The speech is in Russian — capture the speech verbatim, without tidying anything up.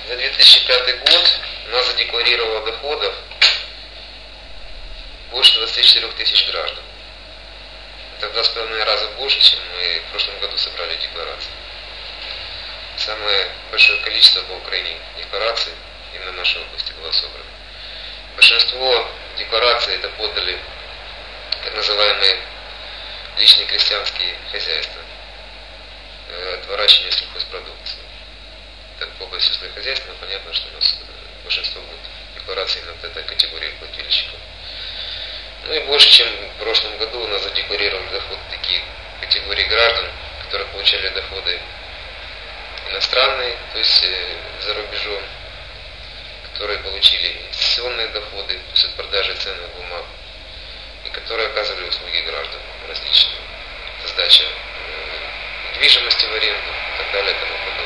За две тысячи пятый год у нас задекларировало доходов больше двадцати четырёх тысяч граждан. Это в два с половиной раза больше, чем мы в прошлом году собрали декларации. Самое большое количество по Украине деклараций именно в нашей области было собрано. Большинство деклараций это подали так называемые личные крестьянские хозяйства, от выращивания сельхозпродукции. Так, по области сельскохозяйства, понятно, что у нас большинство будет деклараций именно вот этой категории плательщиков. Ну и больше, чем в прошлом году, у нас задекларировали доходы такие категории граждан, которые получали доходы иностранные, то есть э, за рубежом, которые получили инвестиционные доходы, то есть от продажи ценных бумаг, и которые оказывали услуги гражданам различные. Это сдача э, недвижимости в аренду и так далее и тому подобное.